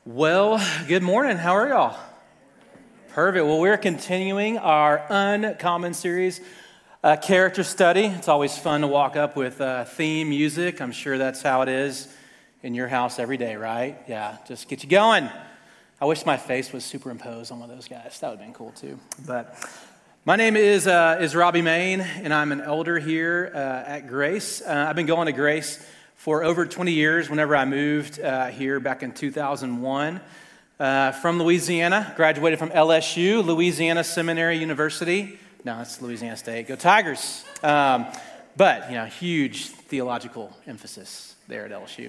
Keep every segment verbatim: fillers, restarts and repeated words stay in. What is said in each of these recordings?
Well, good morning. How are y'all? Perfect. Well, we're continuing our Uncommon series, uh, character study. It's always fun to walk up with uh, theme music. I'm sure that's how it is in your house every day, right? Yeah, just get you going. I wish my face was superimposed on one of those guys. That would have been cool too. But my name is uh, is Robbie Main, and I'm an elder here uh, at Grace. Uh, I've been going to Grace for over twenty years. Whenever I moved uh, here back in two thousand one uh, from Louisiana, graduated from L S U, Louisiana Seminary University. No, it's Louisiana State. Go Tigers. Um, but, you know, huge theological emphasis there at L S U.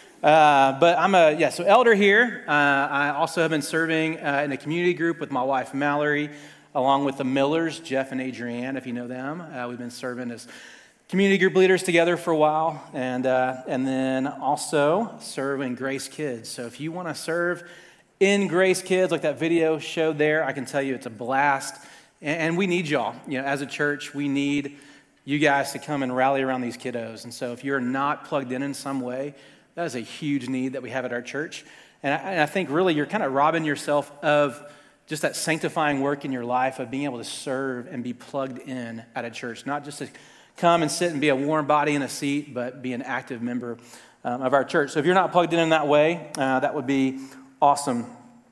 Uh, but I'm a, yeah, so elder here. Uh, I also have been serving uh, in a community group with my wife, Mallory, along with the Millers, Jeff and Adrienne, if you know them. Uh, we've been serving as community group leaders together for a while, and uh, and then also serving Grace Kids. So if you want to serve in Grace Kids, like that video showed there, I can tell you it's a blast, and, and we need y'all. You know, as a church, we need you guys to come and rally around these kiddos. And so if you're not plugged in in some way, that is a huge need that we have at our church. And I, and I think really you're kind of robbing yourself of just that sanctifying work in your life of being able to serve and be plugged in at a church, not just to come and sit and be a warm body in a seat, but be an active member um, of our church. So if you're not plugged in in that way, uh, that would be awesome.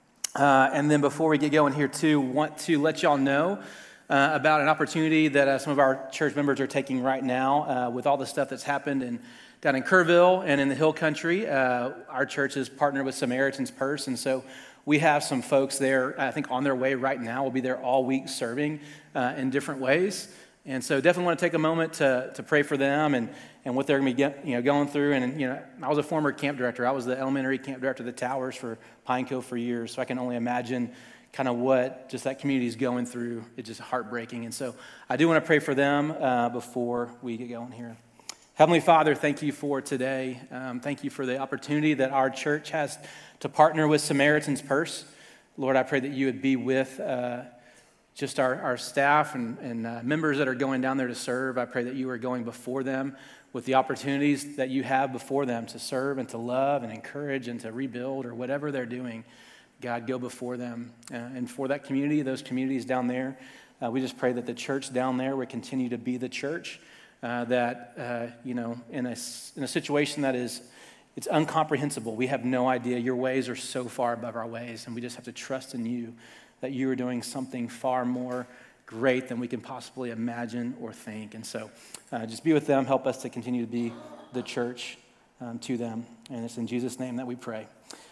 Uh, and then before we get going here too, want to let y'all know uh, about an opportunity that uh, some of our church members are taking right now uh, with all the stuff that's happened in, down in Kerrville and in the Hill Country. Uh, our church is partnered with Samaritan's Purse, and so we have some folks there, I think, on their way right now. We'll be there all week serving uh, in different ways. And so definitely want to take a moment to to pray for them and, and what they're going to be get, you know, going through. And, you know, I was a former camp director. I was the elementary camp director of the Towers for Pine Cove for years. So I can only imagine kind of what just that community is going through. It's just heartbreaking. And so I do want to pray for them uh, before we get going here. Heavenly Father, thank you for today. Um, thank you for the opportunity that our church has to partner with Samaritan's Purse. Lord, I pray that you would be with uh just our, our staff and, and uh, members that are going down there to serve. I pray that you are going before them with the opportunities that you have before them to serve and to love and encourage and to rebuild or whatever they're doing. God, go before them. Uh, and for that community, those communities down there, uh, we just pray that the church down there would continue to be the church uh, that, uh, you know, in a, in a situation that is, it's incomprehensible. We have no idea. Your ways are so far above our ways, and we just have to trust in you that you are doing something far more great than we can possibly imagine or think. And so uh, just be with them. Help us to continue to be the church um, to them. And it's in Jesus' name that we pray.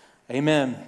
Amen.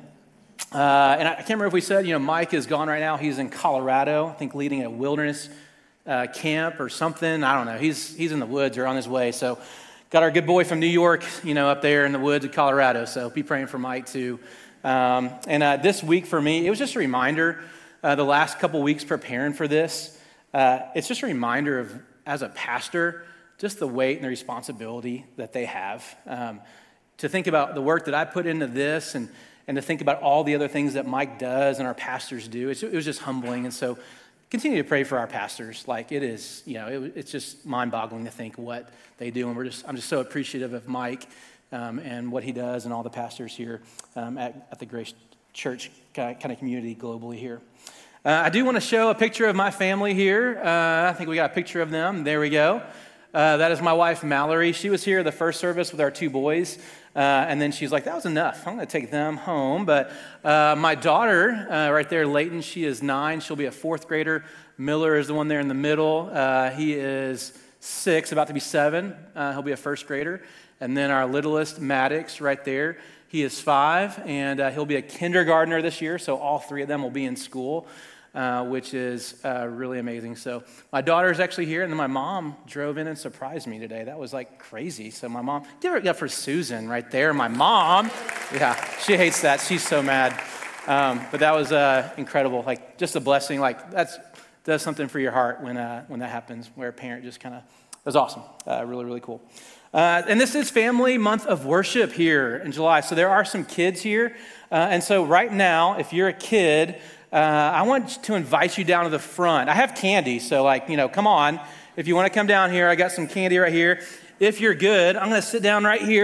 Uh, and I can't remember if we said, you know, Mike is gone right now. He's in Colorado, I think leading a wilderness uh, camp or something. I don't know. He's he's in the woods or on his way. So got our good boy from New York, you know, up there in the woods of Colorado. So be praying for Mike too. Um, and uh, this week for me, it was just a reminder, uh, the last couple weeks preparing for this, uh, it's just a reminder of, as a pastor, just the weight and the responsibility that they have. Um, to think about the work that I put into this and, and to think about all the other things that Mike does and our pastors do, it's, it was just humbling. And so continue to pray for our pastors. Like it is, you know, it, it's just mind-boggling to think what they do. And we're just, I'm just so appreciative of Mike Um, and what he does and all the pastors here um, at, at the Grace Church kind of community globally here. Uh, I do want to show a picture of my family here. Uh, I think we got a picture of them. There we go. Uh, that is my wife, Mallory. She was here the first service with our two boys. Uh, and then she's like, that was enough. I'm going to take them home. But uh, my daughter uh, right there, Layton, she is nine. She'll be a fourth grader. Miller is the one there in the middle. Uh, he is six, about to be seven. Uh, he'll be a first grader. And then our littlest, Maddox, right there, he is five, and uh, he'll be a kindergartner this year, so all three of them will be in school, uh, which is uh, really amazing. So my daughter is actually here, and then my mom drove in and surprised me today. That was like crazy. So my mom, give it up for Susan right there, my mom. Yeah, she hates that. She's so mad. Um, but that was uh, incredible, like just a blessing. Like that's does something for your heart when uh, when that happens, where a parent just kind of, it was awesome. Uh, really, really cool. Uh, and this is Family Month of Worship here in July. So there are some kids here. Uh, and so right now, if you're a kid, uh, I want to invite you down to the front. I have candy, so like, you know, come on. If you want to come down here, I got some candy right here. If you're good, I'm going to sit down right here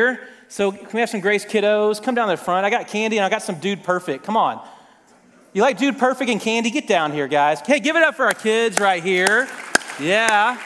So can we have some Grace kiddos? Come down to the front. I got candy and I got some Dude Perfect. Come on. You like Dude Perfect and candy? Get down here, guys. Hey, give it up for our kids right here. Yeah.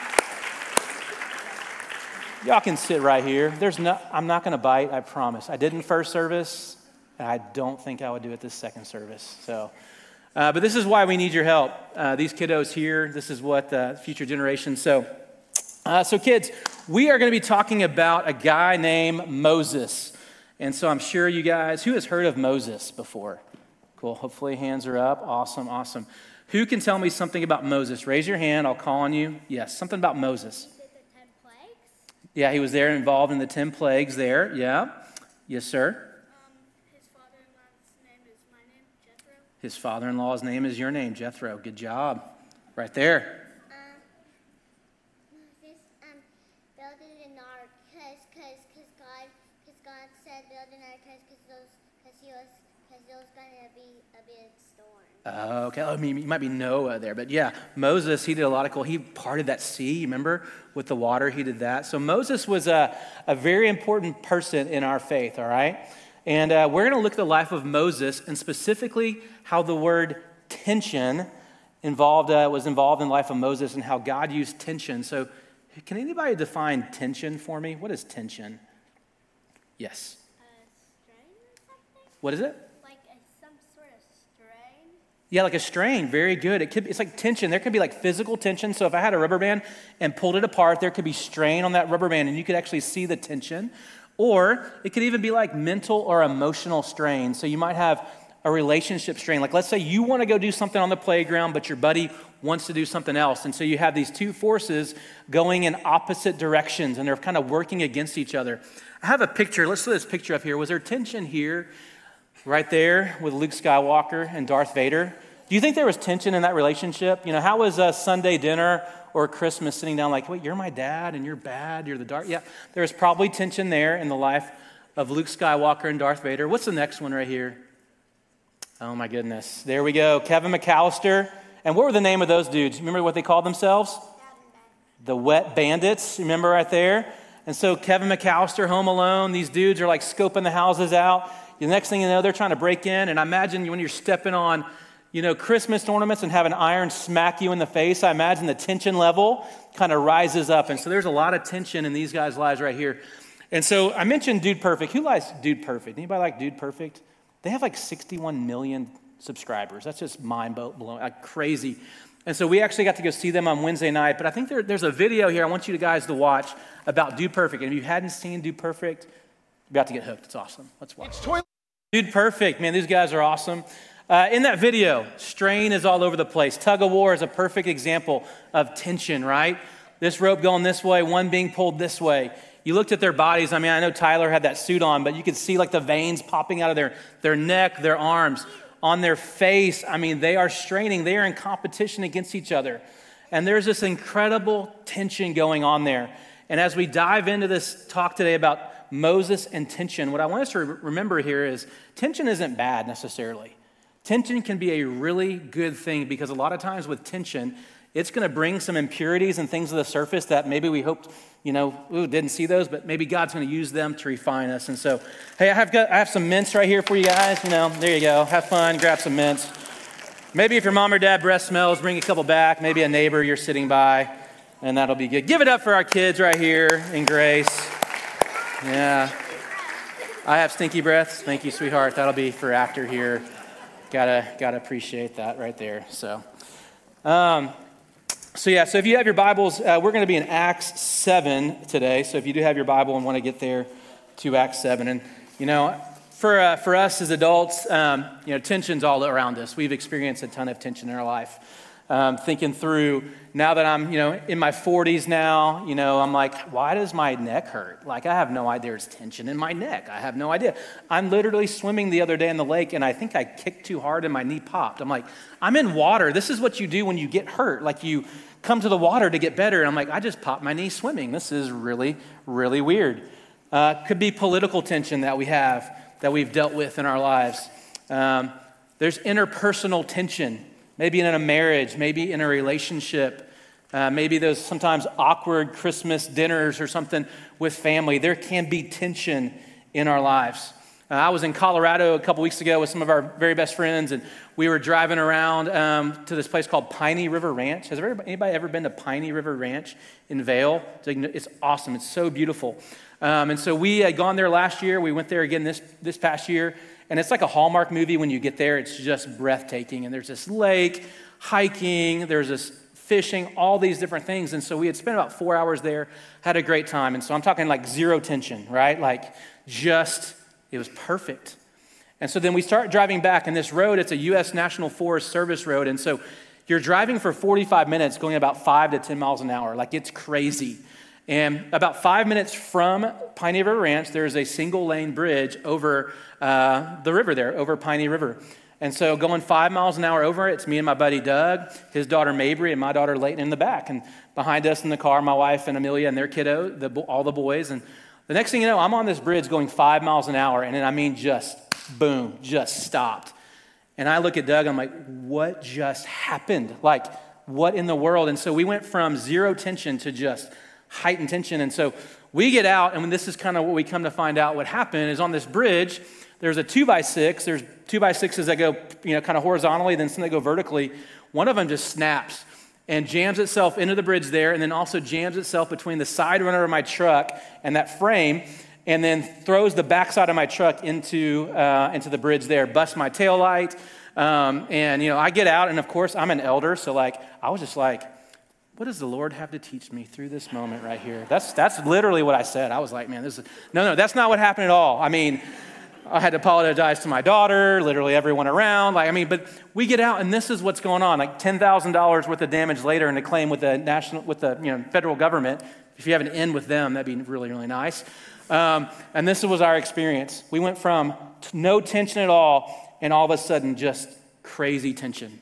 Y'all can sit right here. There's no, I'm not going to bite, I promise. I didn't first service, and I don't think I would do it this second service. So, uh, but this is why we need your help. Uh, these kiddos here, this is what uh, future generations. So, uh, so kids, we are going to be talking about a guy named Moses. And so I'm sure you guys, who has heard of Moses before? Cool. Hopefully hands are up. Awesome, awesome. Who can tell me something about Moses? Raise your hand. I'll call on you. Yes, something about Moses. Is it the ten plagues? Yeah, he was there involved in the ten plagues there. Yeah. Yes, sir. Um, his father-in-law's name is my name, Jethro. His father-in-law's name is your name, Jethro. Good job. Right there. Um, this, um, building an ark, cause, cause, cause God, cause God said build an ark, cause, cause those, cause he was, cause there was gonna be a big storm. Uh, okay, I mean, you might be Noah there, but yeah, Moses, he did a lot of cool, he parted that sea, you remember, with the water, he did that. So Moses was a, a very important person in our faith, all right? And uh, we're going to look at the life of Moses and specifically how the word tension involved uh, was involved in the life of Moses and how God used tension. So can anybody define tension for me? What is tension? Yes. A strain or something? What is it? Like a, some sort of strain? Yeah, like a strain. Very good. It could. It's like tension. There could be like physical tension. So if I had a rubber band and pulled it apart, there could be strain on that rubber band, and you could actually see the tension. Or it could even be like mental or emotional strain. So you might have a relationship strain. Like let's say you want to go do something on the playground, but your buddy wants to do something else. And so you have these two forces going in opposite directions, and they're kind of working against each other. I have a picture. Let's throw this picture up here. Was there tension here? Right there with Luke Skywalker and Darth Vader. Do you think there was tension in that relationship? You know, how was a Sunday dinner or Christmas sitting down like, wait, you're my dad and you're bad, you're the Darth? Yeah, there was probably tension there in the life of Luke Skywalker and Darth Vader. What's the next one right here? Oh my goodness. There we go. Kevin McAllister. And what were the name of those dudes? Remember what they called themselves? The Wet Bandits. Remember right there? And so Kevin McAllister, Home Alone, these dudes are like scoping the houses out. The next thing you know, they're trying to break in. And I imagine when you're stepping on, you know, Christmas ornaments and have an iron smack you in the face, I imagine the tension level kind of rises up. And so there's a lot of tension in these guys' lives right here. And so I mentioned Dude Perfect. Who likes Dude Perfect? Anybody like Dude Perfect? They have like sixty-one million subscribers. That's just mind-blowing, like crazy. And so we actually got to go see them on Wednesday night. But I think there, there's a video here I want you guys to watch about Dude Perfect. And if you hadn't seen Dude Perfect, you're about to get hooked. It's awesome. Let's watch. It's toilet. Dude Perfect. Man, these guys are awesome. Uh, in that video, strain is all over the place. Tug of war is a perfect example of tension, right? This rope going this way, one being pulled this way. You looked at their bodies. I mean, I know Tyler had that suit on, but you could see like the veins popping out of their, their neck, their arms, on their face. I mean, they are straining. They are in competition against each other. And there's this incredible tension going on there. And as we dive into this talk today about Moses and tension, what I want us to re- remember here is tension isn't bad necessarily. Tension can be a really good thing because a lot of times with tension, it's going to bring some impurities and things to the surface that maybe we hoped, you know, ooh, didn't see those, but maybe God's going to use them to refine us. And so, hey, I have got, I have some mints right here for you guys. You know, there you go. Have fun. Grab some mints. Maybe if your mom or dad breath smells, bring a couple back. Maybe a neighbor you're sitting by, and that'll be good. Give it up for our kids right here in Grace. Yeah. I have stinky breaths. Thank you, sweetheart. That'll be for after here. Gotta, gotta appreciate that right there. So, um, so yeah, so if you have your Bibles, uh, we're going to be in Acts seven today. So if you do have your Bible and want to get there to Acts seven. And, you know, for uh, for us as adults, um, you know, tension's all around us. We've experienced a ton of tension in our life. Um, thinking through, now that I'm, you know, in my forties now, you know, I'm like, why does my neck hurt? Like, I have no idea there's tension in my neck. I have no idea. I'm literally swimming the other day in the lake, and I think I kicked too hard and my knee popped. I'm like, I'm in water. This is what you do when you get hurt. Like, you come to the water to get better. And I'm like, I just popped my knee swimming. This is really, really weird. Uh, could be political tension that we have, that we've dealt with in our lives. Um, there's interpersonal tension. Maybe in a marriage, maybe in a relationship, uh, maybe those sometimes awkward Christmas dinners or something with family. There can be tension in our lives. Uh, I was in Colorado a couple weeks ago with some of our very best friends, and we were driving around um, to this place called Piney River Ranch. Has anybody ever been to Piney River Ranch in Vail? It's awesome. It's so beautiful. Um, and so we had gone there last year. We went there again this, this past year, and it's like a Hallmark movie. When you get there, it's just breathtaking. And there's this lake, hiking, there's this fishing, all these different things. And so we had spent about four hours there, had a great time. And so I'm talking like zero tension, right? Like just... It was perfect. And so then we start driving back, and this road, it's a U S National Forest Service road. And so you're driving for forty-five minutes, going about five to ten miles an hour. Like, it's crazy. And about five minutes from Piney River Ranch, there's a single lane bridge over uh, the river there, over Piney River. And so going five miles an hour over it, it's me and my buddy Doug, his daughter Mabry, and my daughter Leighton in the back. And behind us in the car, my wife and Amelia and their kiddo, the, all the boys. And the next thing you know, I'm on this bridge going five miles an hour, and then I mean just boom, just stopped. And I look at Doug, I'm like, what just happened? Like, what in the world? And so we went from zero tension to just heightened tension. And so we get out, and this is kind of what we come to find out what happened is on this bridge, there's a two by six, there's two by sixes that go, you know, kind of horizontally, then some that go vertically. One of them just snaps and jams itself into the bridge there, and then also jams itself between the side runner of my truck and that frame, and then throws the backside of my truck into uh, into the bridge there, busts my taillight, um, and, you know, I get out, and of course, I'm an elder, so, like, I was just like, what does the Lord have to teach me through this moment right here? That's that's literally what I said. I was like, man, this is, no, no, that's not what happened at all. I mean, I had to apologize to my daughter, literally everyone around. Like, I mean, but we get out, and this is what's going on. Like ten thousand dollars worth of damage later, and a claim with the national, with the you know federal government. If you have an in with them, that'd be really, really nice. Um, and this was our experience. We went from no tension at all, and all of a sudden, just crazy tension.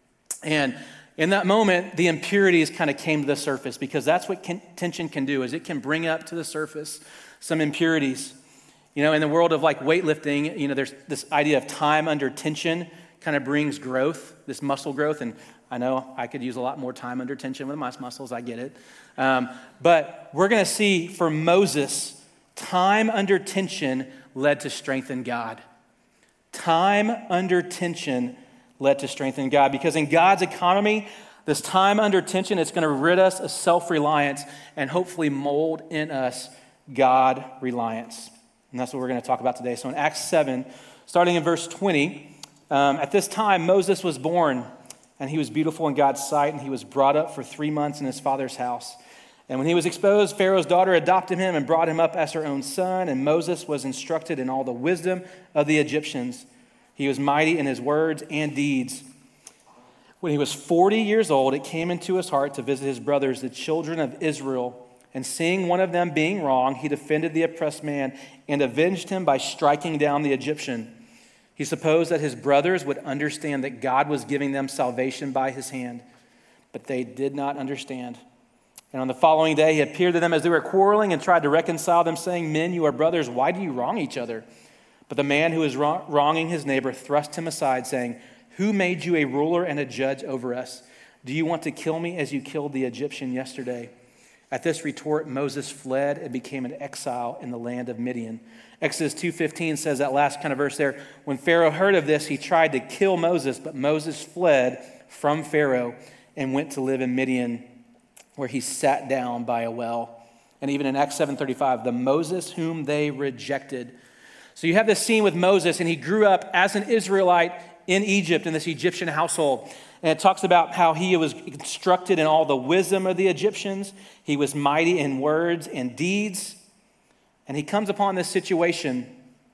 And in that moment, the impurities kind of came to the surface, because that's what can, tension can do, is it can bring up to the surface some impurities. You know, in the world of like weightlifting, you know, there's this idea of time under tension kind of brings growth, this muscle growth. And I know I could use a lot more time under tension with my muscles. I get it. Um, but we're going to see for Moses, time under tension led to strength in God. Time under tension led to strength in God. Because in God's economy, this time under tension, it's going to rid us of self-reliance and hopefully mold in us God-reliance. And that's what we're going to talk about today. So in Acts seven, starting in verse twenty, um, at this time Moses was born, and he was beautiful in God's sight, and he was brought up for three months in his father's house. And when he was exposed, Pharaoh's daughter adopted him and brought him up as her own son, and Moses was instructed in all the wisdom of the Egyptians. He was mighty in his words and deeds. When he was forty years old, it came into his heart to visit his brothers, the children of Israel. And seeing one of them being wrong, he defended the oppressed man and avenged him by striking down the Egyptian. He supposed that his brothers would understand that God was giving them salvation by his hand, but they did not understand. And on the following day, he appeared to them as they were quarreling and tried to reconcile them, saying, "Men, you are brothers. Why do you wrong each other?" But the man who was wronging his neighbor thrust him aside, saying, "Who made you a ruler and a judge over us? Do you want to kill me as you killed the Egyptian yesterday?" At this retort, Moses fled and became an exile in the land of Midian. Exodus two fifteen says, that last kind of verse there, when Pharaoh heard of this, he tried to kill Moses, but Moses fled from Pharaoh and went to live in Midian, where he sat down by a well. And even in Acts seven thirty-five, the Moses whom they rejected. So you have this scene with Moses, and he grew up as an Israelite in Egypt, in this Egyptian household. And it talks about how he was instructed in all the wisdom of the Egyptians. He was mighty in words and deeds. And he comes upon this situation.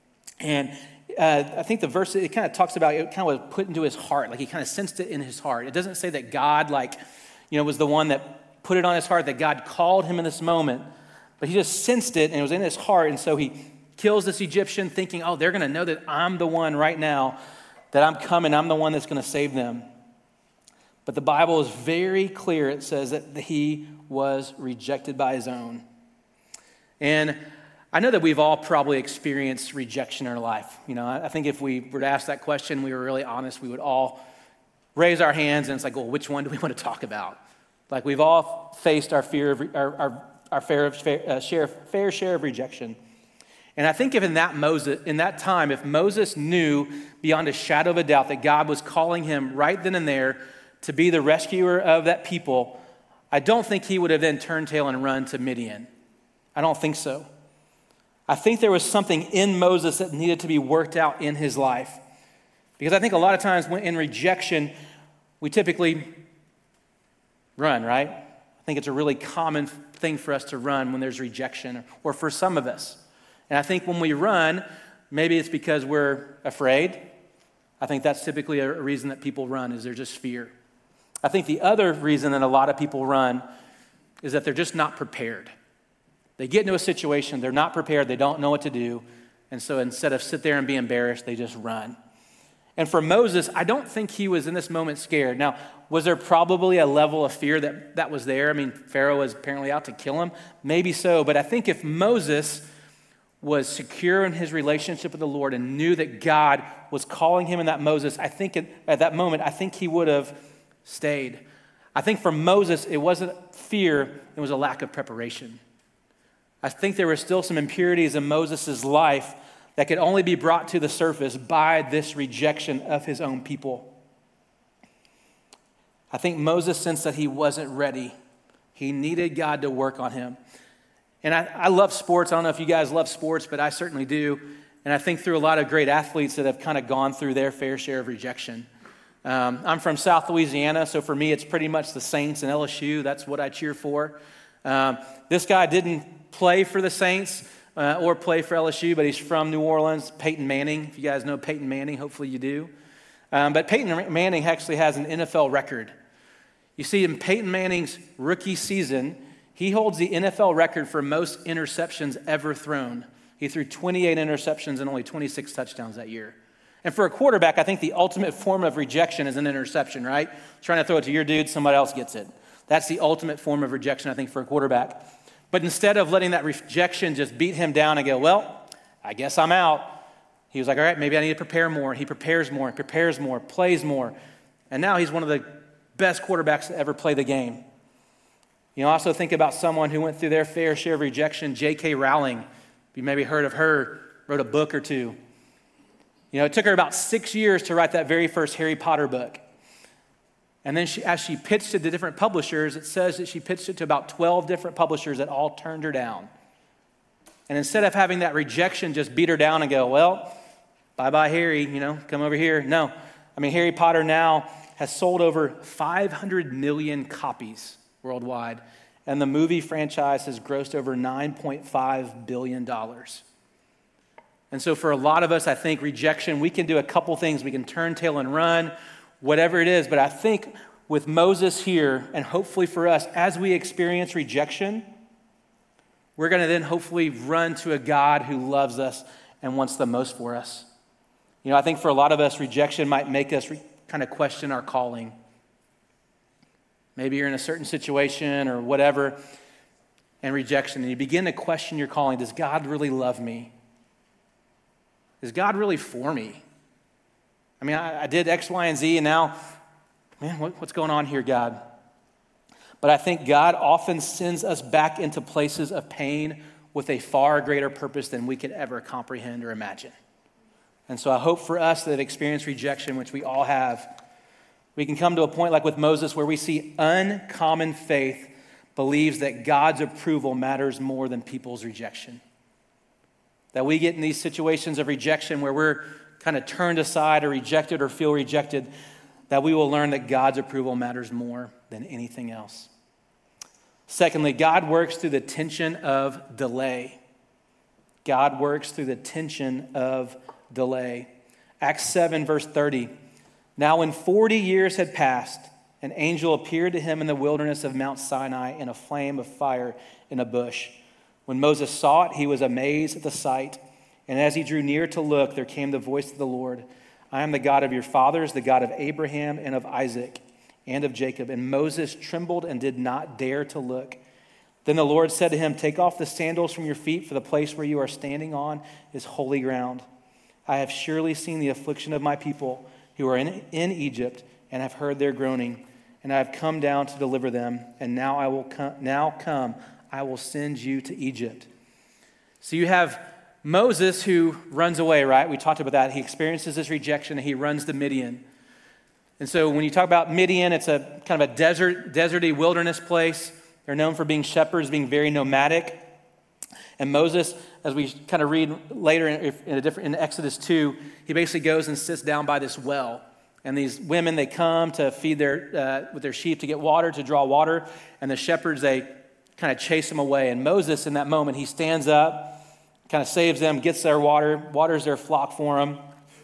And uh, I think the verse, it kind of talks about, it kind of was put into his heart. Like he kind of sensed it in his heart. It doesn't say that God, like, you know, was the one that put it on his heart, that God called him in this moment. But he just sensed it, and it was in his heart. And so he kills this Egyptian thinking, oh, they're going to know that I'm the one right now, that I'm coming, I'm the one that's going to save them. But the Bible is very clear. It says that he was rejected by his own. And I know that we've all probably experienced rejection in our life. You know, I think if we were to ask that question, we were really honest, we would all raise our hands, and it's like, well, which one do we want to talk about? Like we've all faced our fear of our our, our fair, fair, uh, share, fair share of rejection. And I think if in that Moses, in that time, if Moses knew beyond a shadow of a doubt that God was calling him right then and there to be the rescuer of that people, I don't think he would have then turned tail and run to Midian. I don't think so. I think there was something in Moses that needed to be worked out in his life. Because I think a lot of times when in rejection, we typically run, right? I think it's a really common thing for us to run when there's rejection, or for some of us. And I think when we run, maybe it's because we're afraid. I think that's typically a reason that people run, is there's just fear. I think the other reason that a lot of people run is that they're just not prepared. They get into a situation, they're not prepared, they don't know what to do, and so instead of sit there and be embarrassed, they just run. And for Moses, I don't think he was in this moment scared. Now, was there probably a level of fear that, that was there? I mean, Pharaoh was apparently out to kill him. Maybe so, but I think if Moses was secure in his relationship with the Lord and knew that God was calling him in that Moses, I think at, at that moment, I think he would have stayed. I think for Moses, it wasn't fear, it was a lack of preparation. I think there were still some impurities in Moses' life that could only be brought to the surface by this rejection of his own people. I think Moses sensed that he wasn't ready. He needed God to work on him. And I, I love sports. I don't know if you guys love sports, but I certainly do. And I think through a lot of great athletes that have kind of gone through their fair share of rejection. Um, I'm from South Louisiana, so for me it's pretty much the Saints and L S U. That's what I cheer for. Um, this guy didn't play for the Saints uh, or play for L S U, but he's from New Orleans, Peyton Manning. If you guys know Peyton Manning, hopefully you do. Um, but Peyton Manning actually has an N F L record. You see, in Peyton Manning's rookie season, he holds the N F L record for most interceptions ever thrown. He threw twenty-eight interceptions and only twenty-six touchdowns that year. And for a quarterback, I think the ultimate form of rejection is an interception, right? Trying to throw it to your dude, somebody else gets it. That's the ultimate form of rejection, I think, for a quarterback. But instead of letting that rejection just beat him down and go, well, I guess I'm out, he was like, all right, maybe I need to prepare more. He prepares more, prepares more, plays more. And now he's one of the best quarterbacks to ever play the game. You know, also think about someone who went through their fair share of rejection, J K Rowling. You maybe heard of her, wrote a book or two. You know, it took her about six years to write that very first Harry Potter book. And then she, as she pitched it to different publishers, it says that she pitched it to about twelve different publishers that all turned her down. And instead of having that rejection just beat her down and go, well, bye-bye, Harry, you know, come over here. No. I mean, Harry Potter now has sold over five hundred million copies worldwide. And the movie franchise has grossed over nine point five billion dollars. And so for a lot of us, I think rejection, we can do a couple things. We can turn tail and run, whatever it is. But I think with Moses here, and hopefully for us, as we experience rejection, we're going to then hopefully run to a God who loves us and wants the most for us. You know, I think for a lot of us, rejection might make us re- kind of question our calling. Maybe you're in a certain situation or whatever, and rejection, and you begin to question your calling. Does God really love me? Is God really for me? I mean, I, I did X, Y, and Z, and now, man, what, what's going on here, God? But I think God often sends us back into places of pain with a far greater purpose than we could ever comprehend or imagine. And so I hope for us that experience rejection, which we all have, we can come to a point like with Moses where we see uncommon faith believes that God's approval matters more than people's rejection. That we get in these situations of rejection where we're kind of turned aside or rejected or feel rejected, that we will learn that God's approval matters more than anything else. Secondly, God works through the tension of delay. God works through the tension of delay. Acts seven, verse thirty. Now when forty years had passed, an angel appeared to him in the wilderness of Mount Sinai in a flame of fire in a bush. When Moses saw it, he was amazed at the sight. And as he drew near to look, there came the voice of the Lord. I am the God of your fathers, the God of Abraham and of Isaac and of Jacob. And Moses trembled and did not dare to look. Then the Lord said to him, take off the sandals from your feet, for the place where you are standing on is holy ground. I have surely seen the affliction of my people who are in, in Egypt, and have heard their groaning, and I have come down to deliver them. And now I will come, now come, I will send you to Egypt. So you have Moses, who runs away, right? We talked about that. He experiences this rejection and he runs to Midian. And so when you talk about Midian, it's a kind of a desert, deserty wilderness place. They're known for being shepherds, being very nomadic. And Moses, as we kind of read later in, in, a different, in Exodus two, he basically goes and sits down by this well. And these women, they come to feed their uh, with their sheep to get water, to draw water. And the shepherds, they kind of chase them away. And Moses, in that moment, he stands up, kind of saves them, gets their water, waters their flock for them.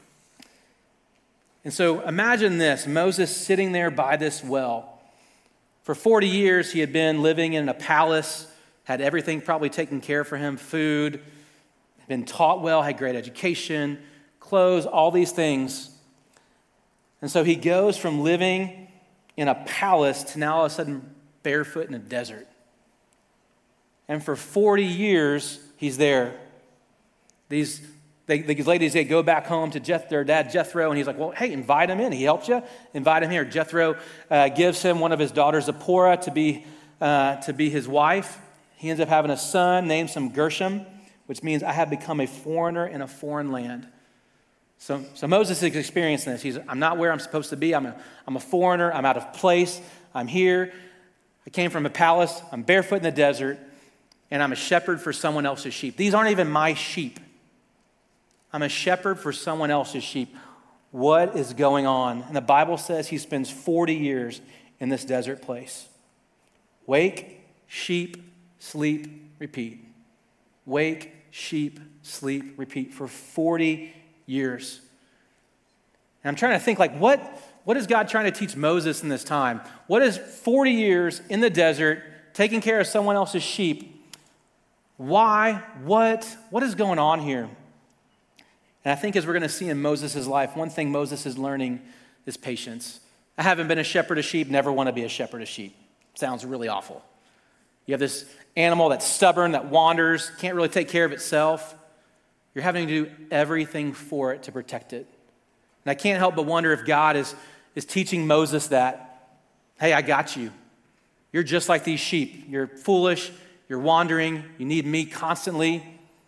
And so imagine this, Moses sitting there by this well. For forty years, he had been living in a palace, had everything probably taken care of for him, food, been taught well, had great education, clothes, all these things. And so he goes from living in a palace to now all of a sudden barefoot in a desert. And for forty years, he's there. These, they, these ladies, they go back home to Jeth, their dad, Jethro, and he's like, well, hey, invite him in. He helped you. Invite him here. Jethro uh, gives him one of his daughters, Zipporah, to be, uh, to be his wife. He ends up having a son, names him Gershom, which means I have become a foreigner in a foreign land. So, so Moses is experiencing this. He's, I'm not where I'm supposed to be. I'm a, I'm a foreigner. I'm out of place. I'm here. I came from a palace. I'm barefoot in the desert, and I'm a shepherd for someone else's sheep. These aren't even my sheep. I'm a shepherd for someone else's sheep. What is going on? And the Bible says he spends forty years in this desert place. Wake, sheep, sleep, repeat. Wake, sheep, sleep, repeat for forty years. And I'm trying to think, like, what, what is God trying to teach Moses in this time? What is forty years in the desert, taking care of someone else's sheep? Why? What? What is going on here? And I think as we're going to see in Moses' life, one thing Moses is learning is patience. I haven't been a shepherd of sheep, never want to be a shepherd of sheep. Sounds really awful. You have this animal that's stubborn, that wanders, can't really take care of itself. You're having to do everything for it to protect it. And I can't help but wonder if God is, is teaching Moses that, hey, I got you. You're just like these sheep. You're foolish. You're wandering. You need me constantly.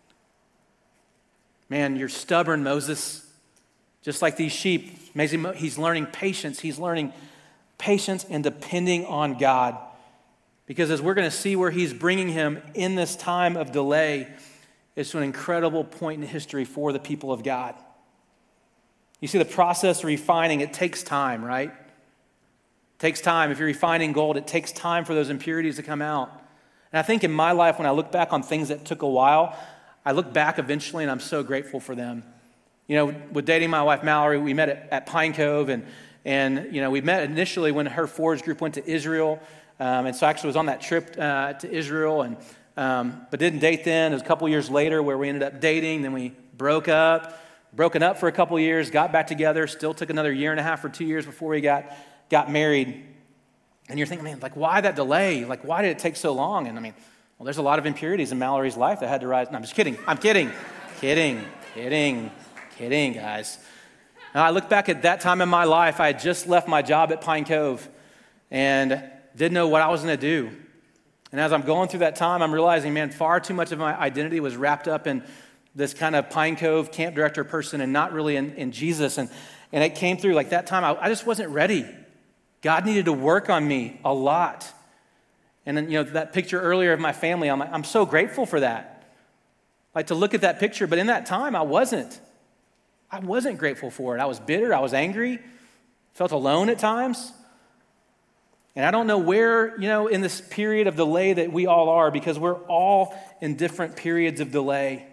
Man, you're stubborn, Moses. Just like these sheep. Amazing. He's learning patience. He's learning patience and depending on God. Because as we're going to see where he's bringing him in this time of delay, it's an incredible point in history for the people of God. You see, the process of refining, it takes time, right? It takes time. If you're refining gold, it takes time for those impurities to come out. And I think in my life, when I look back on things that took a while, I look back eventually and I'm so grateful for them. You know, with dating my wife, Mallory, we met at, at Pine Cove, and, and, you know, we met initially when her Forge group went to Israel. Um, and so I actually was on that trip uh, to Israel, and um, but didn't date then. It was a couple years later where we ended up dating. Then we broke up, broken up for a couple years, got back together, still took another year and a half or two years before we got, got married. And you're thinking, man, like, why that delay? Like, why did it take so long? And I mean, well, there's a lot of impurities in Mallory's life that had to rise. No, I'm just kidding. I'm kidding. kidding. Kidding. Kidding, guys. Now, I look back at that time in my life. I had just left my job at Pine Cove and didn't know what I was going to do. And as I'm going through that time, I'm realizing, man, far too much of my identity was wrapped up in this kind of Pine Cove camp director person and not really in, in Jesus. And, and it came through like that time, I, I just wasn't ready. God needed to work on me a lot. And then, you know, that picture earlier of my family, I'm like, I'm so grateful for that. Like to look at that picture, but in that time, I wasn't. I wasn't grateful for it. I was bitter. I was angry. Felt alone at times. And I don't know where, you know, in this period of delay that we all are, because we're all in different periods of delay.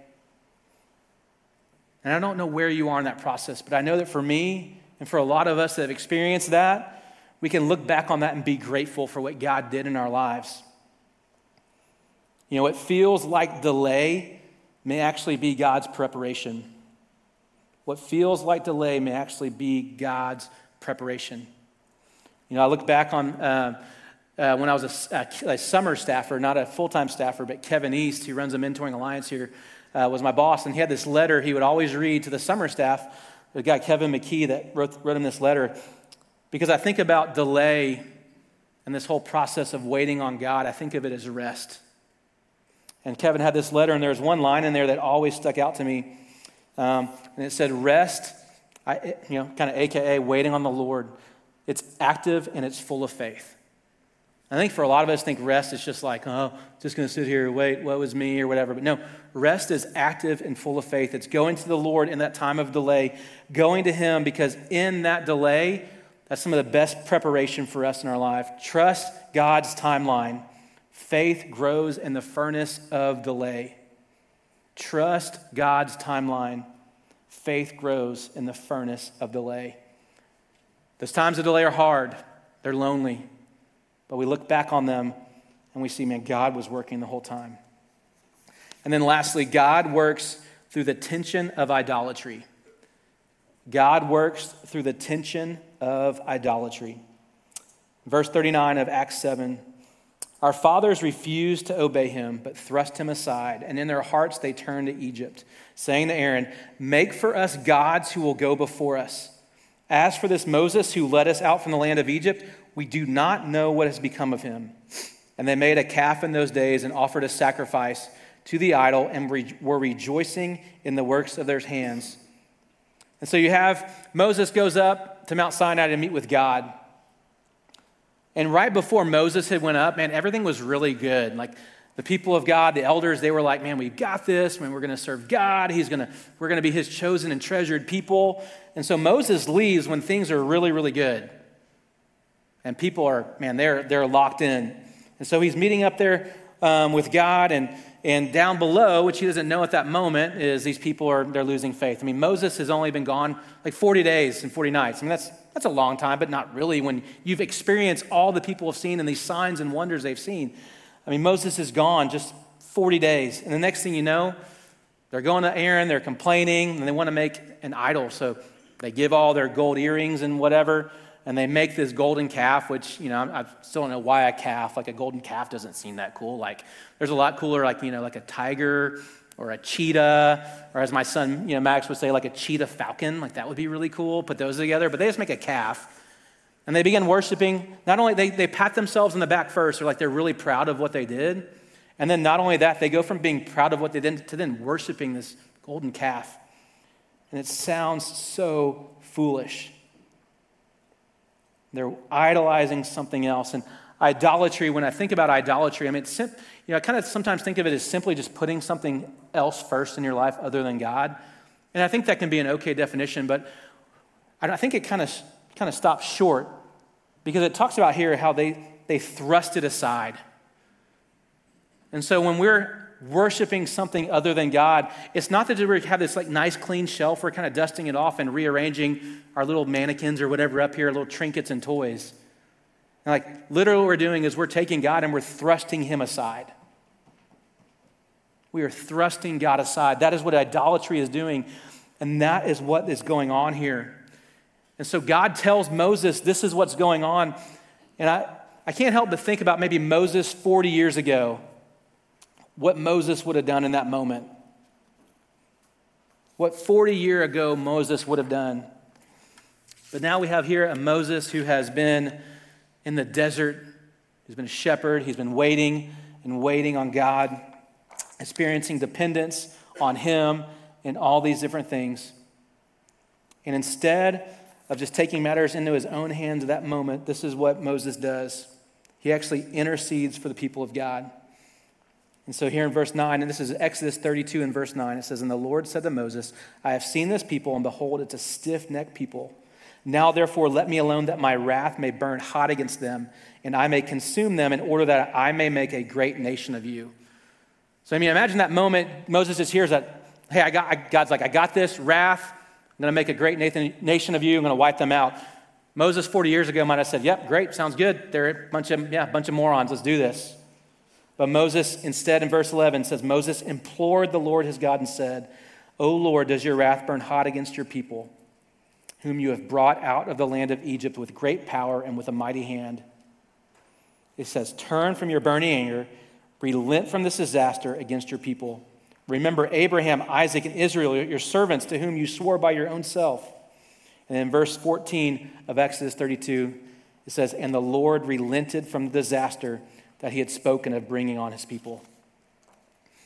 And I don't know where you are in that process, but I know that for me and for a lot of us that have experienced that, we can look back on that and be grateful for what God did in our lives. You know, it feels like delay may actually be God's preparation. What feels like delay may actually be God's preparation. You know, I look back on uh, uh, when I was a, a, a summer staffer, not a full-time staffer, but Kevin East, who runs a mentoring alliance here, uh, was my boss, and he had this letter he would always read to the summer staff. The guy, Kevin McKee, that wrote, wrote him this letter. Because I think about delay and this whole process of waiting on God, I think of it as rest. And Kevin had this letter, and there was one line in there that always stuck out to me. Um, and it said, rest, I, you know, kind of A K A waiting on the Lord. It's active and it's full of faith. I think for a lot of us, think rest is just like, oh, just going to sit here, wait, what was me or whatever. But no, rest is active and full of faith. It's going to the Lord in that time of delay, going to him, because in that delay, that's some of the best preparation for us in our life. Trust God's timeline. Faith grows in the furnace of delay. Trust God's timeline. Faith grows in the furnace of delay. Those times of delay are hard. They're lonely. But we look back on them and we see, man, God was working the whole time. And then lastly, God works through the tension of idolatry. God works through the tension of idolatry. Verse thirty-nine of Acts seven, our fathers refused to obey him, but thrust him aside, and in their hearts they turned to Egypt, saying to Aaron, make for us gods who will go before us. As for this Moses who led us out from the land of Egypt, we do not know what has become of him. And they made a calf in those days and offered a sacrifice to the idol and re- were rejoicing in the works of their hands. And so you have Moses goes up to Mount Sinai to meet with God. And right before Moses had went up, man, everything was really good. Like the people of God, the elders, they were like, man, we've got this. Man, we're going to serve God. He's going to, we're going to be his chosen and treasured people. And so Moses leaves when things are really, really good. And people are, man, they're they're locked in. And so he's meeting up there um, with God, and and down below, which he doesn't know at that moment, is these people are they're losing faith. I mean, Moses has only been gone like forty days and forty nights. I mean, that's that's a long time, but not really when you've experienced all the people have seen and these signs and wonders they've seen. I mean, Moses is gone just forty days, and the next thing you know, they're going to Aaron, they're complaining, and they want to make an idol. So they give all their gold earrings and whatever. And they make this golden calf, which, you know, I still don't know why a calf. Like a golden calf doesn't seem that cool. Like there's a lot cooler, like, you know, like a tiger or a cheetah, or as my son, you know, Max would say, like a cheetah falcon. Like that would be really cool. Put those together. But they just make a calf. And they begin worshiping. Not only, they, they pat themselves on the back first. They're like they're really proud of what they did. And then not only that, they go from being proud of what they did to then worshiping this golden calf. And it sounds so foolish. They're idolizing something else. And idolatry, when I think about idolatry, I mean, it's sim- you know, I kind of sometimes think of it as simply just putting something else first in your life other than God. And I think that can be an okay definition, but I think it kind of kind of stops short, because it talks about here how they, they thrust it aside. And so when we're worshiping something other than God, it's not that we have this like nice clean shelf, we're kind of dusting it off and rearranging our little mannequins or whatever up here, little trinkets and toys. And like literally what we're doing is we're taking God and we're thrusting him aside. We are thrusting God aside. That is what idolatry is doing. And that is what is going on here. And so God tells Moses, this is what's going on. And I, I can't help but think about maybe Moses forty years ago. What Moses would have done in that moment. What forty years ago Moses would have done. But now we have here a Moses who has been in the desert. He's been a shepherd. He's been waiting and waiting on God, experiencing dependence on him and all these different things. And instead of just taking matters into his own hands at that moment, this is what Moses does. He actually intercedes for the people of God. And so here in verse nine, and this is Exodus thirty-two in verse nine, it says, and the Lord said to Moses, I have seen this people, and behold, it's a stiff-necked people. Now, therefore, let me alone that my wrath may burn hot against them, and I may consume them in order that I may make a great nation of you. So, I mean, imagine that moment. Moses just hears that, hey, I got, I, God's like, I got this wrath. I'm going to make a great nation of you. I'm going to wipe them out. Moses forty years ago might have said, yep, great, sounds good. They're a bunch of, yeah, a bunch of morons. Let's do this. But Moses, instead, in verse eleven, says, Moses implored the Lord his God and said, O Lord, does your wrath burn hot against your people, whom you have brought out of the land of Egypt with great power and with a mighty hand? It says, turn from your burning anger, relent from this disaster against your people. Remember Abraham, Isaac, and Israel, your servants, to whom you swore by your own self. And in verse fourteen of Exodus thirty-two, it says, and the Lord relented from the disaster that he had spoken of bringing on his people.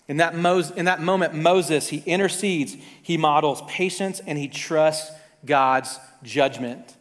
In that, Mos- in that moment, Moses, he intercedes, he models patience, and he trusts God's judgment.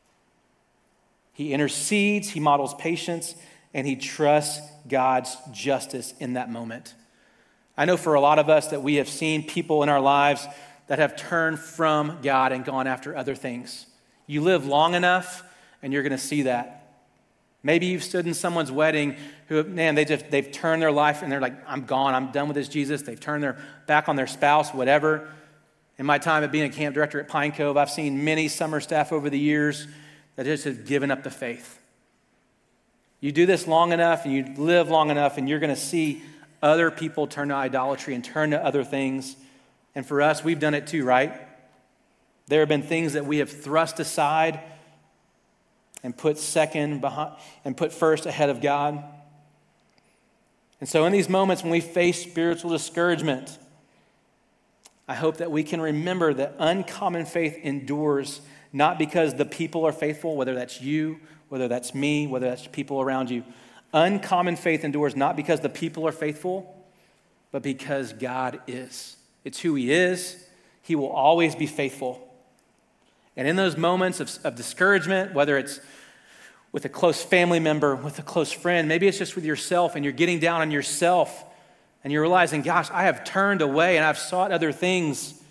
He intercedes, he models patience, and he trusts God's justice in that moment. I know for a lot of us that we have seen people in our lives that have turned from God and gone after other things. You live long enough, and you're going to see that. Maybe you've stood in someone's wedding who, man, they just, they've turned their life and they're like, I'm gone, I'm done with this Jesus. They've turned their back on their spouse, whatever. In my time of being a camp director at Pine Cove, I've seen many summer staff over the years that just have given up the faith. You do this long enough and you live long enough and you're going to see other people turn to idolatry and turn to other things. And for us, we've done it too, right? There have been things that we have thrust aside and put second behind and put first ahead of God. And so in these moments when we face spiritual discouragement, I hope that we can remember that uncommon faith endures not because the people are faithful, whether that's you, whether that's me, whether that's people around you. Uncommon faith endures not because the people are faithful, but because God is. It's who He is. He will always be faithful. And in those moments of, of discouragement, whether it's with a close family member, with a close friend, maybe it's just with yourself and you're getting down on yourself and you're realizing, gosh, I have turned away and I've sought other things.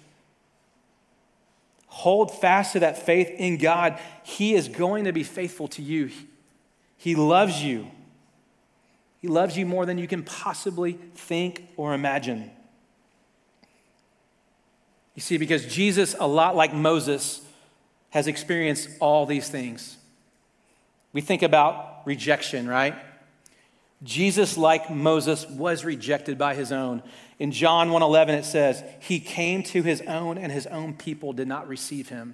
Hold fast to that faith in God. He is going to be faithful to you. He loves you. He loves you more than you can possibly think or imagine. You see, because Jesus, a lot like Moses, has experienced all these things. We think about rejection, right? Jesus, like Moses, was rejected by his own. In John one eleven, it says, he came to his own and his own people did not receive him.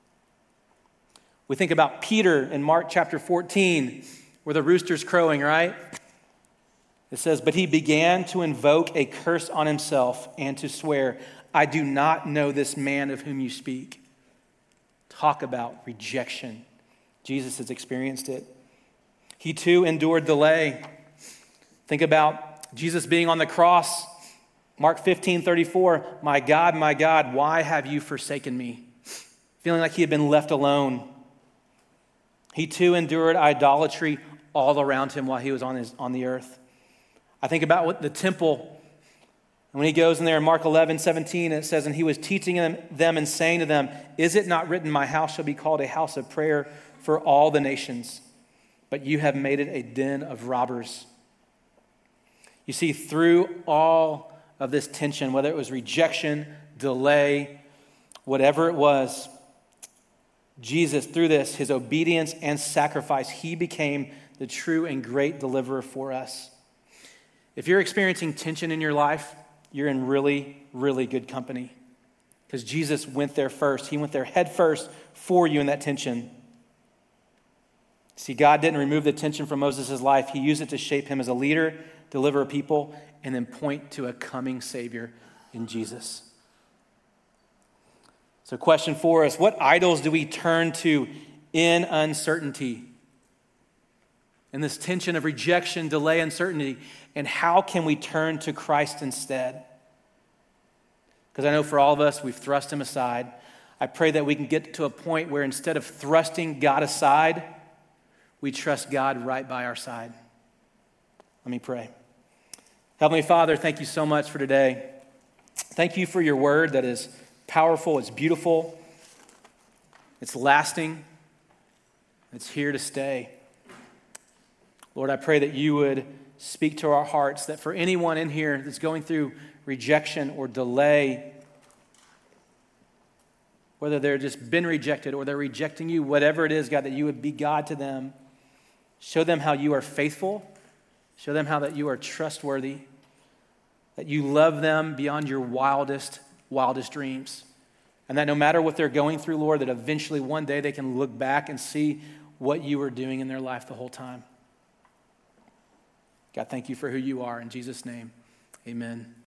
We think about Peter in Mark chapter fourteen, where the rooster's crowing, right? It says, but he began to invoke a curse on himself and to swear, I do not know this man of whom you speak. Talk about rejection. Jesus has experienced it. He too endured delay. Think about Jesus being on the cross. Mark fifteen thirty-four, my God, my God, why have you forsaken me? Feeling like he had been left alone. He too endured idolatry all around him while he was on, his, on the earth. I think about what the temple. And when he goes in there in Mark eleven seventeen, it says, and he was teaching them, them and saying to them, is it not written, my house shall be called a house of prayer for all the nations, but you have made it a den of robbers. You see, through all of this tension, whether it was rejection, delay, whatever it was, Jesus, through this, his obedience and sacrifice, he became the true and great deliverer for us. If you're experiencing tension in your life, you're in really, really good company. Because Jesus went there first. He went there head first for you in that tension. See, God didn't remove the tension from Moses' life. He used it to shape him as a leader, deliver a people, and then point to a coming Savior in Jesus. So question for us, what idols do we turn to in uncertainty? In this tension of rejection, delay, uncertainty, and how can we turn to Christ instead? Because I know for all of us, we've thrust him aside. I pray that we can get to a point where instead of thrusting God aside, we trust God right by our side. Let me pray. Heavenly Father, thank you so much for today. Thank you for your word that is powerful, it's beautiful, it's lasting, it's here to stay. Lord, I pray that you would speak to our hearts, that for anyone in here that's going through rejection or delay, whether they're just been rejected or they're rejecting you, whatever it is, God, that you would be God to them. Show them how you are faithful. Show them how that you are trustworthy, that you love them beyond your wildest, wildest dreams. And that no matter what they're going through, Lord, that eventually one day they can look back and see what you were doing in their life the whole time. God, thank you for who you are. In Jesus' name, amen.